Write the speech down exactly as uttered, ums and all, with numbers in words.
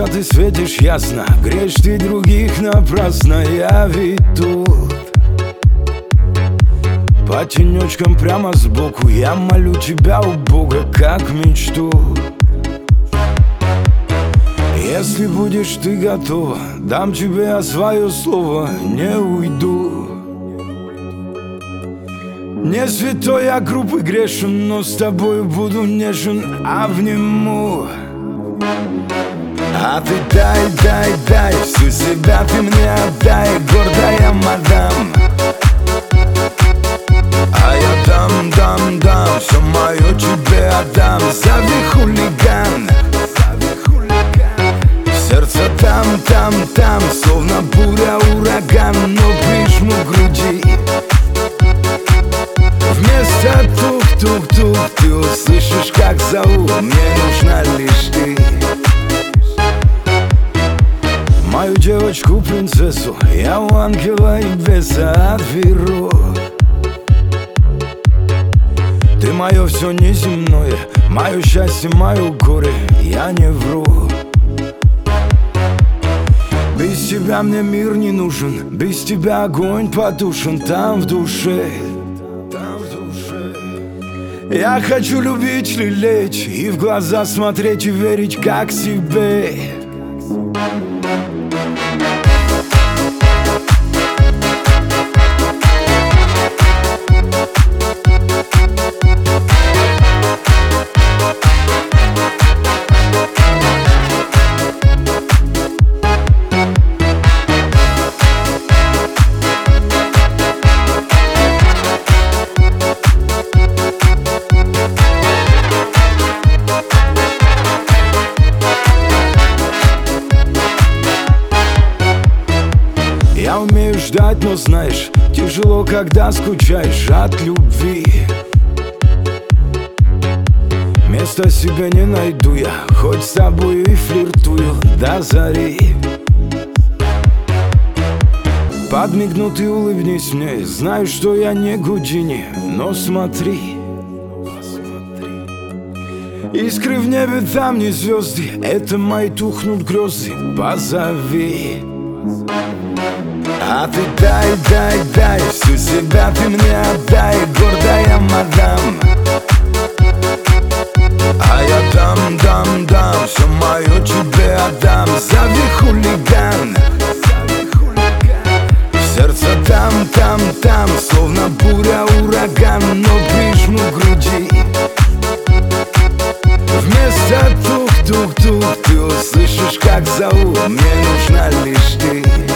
ты светишь ясно, греешь ты других напрасно. Я ведь тут по тенечкам прямо сбоку. Я молю тебя у Бога, как мечту. Если будешь ты готова, дам тебе свое слово, не уйду. Не святой я группы грешен, но с тобою буду нежен, обниму. А ты дай, дай, дай, всю себя ты мне отдай, гордая мадам. А я дам, дам, дам, все мое тебе отдам. Зови хулиган. Сердце там, там, там, словно буря, ураган, но прижму к груди. Вместо тук-тук-тук ты услышишь, как зовут, мне нужна лишь ты. Мою девочку-принцессу я у ангела и беса отберу. Ты мое все неземное, мое счастье, мое горе, я не вру. Без тебя мне мир не нужен, без тебя огонь потушен там в душе. Я хочу любить, лелеять и в глаза смотреть и верить, как себе. Я умею ждать, но знаешь, тяжело, когда скучаешь от любви. Места себе не найду я, хоть с тобой и флиртую до зари. Подмигну, ты улыбнись мне, знаю, что я не Гудини, но смотри. Искры в небе, там не звезды, это мои тухнут грезы, позови. А ты дай, дай, дай, всю себя ты мне отдай, гордая мадам. А я дам, дам, дам, все мое тебе отдам. Зови хулиган. Сердце там, там, там, словно буря, ураган, но прижму к груди. Вместо тук-тук-тук ты услышишь, как зовут, мне нужна лишь ты.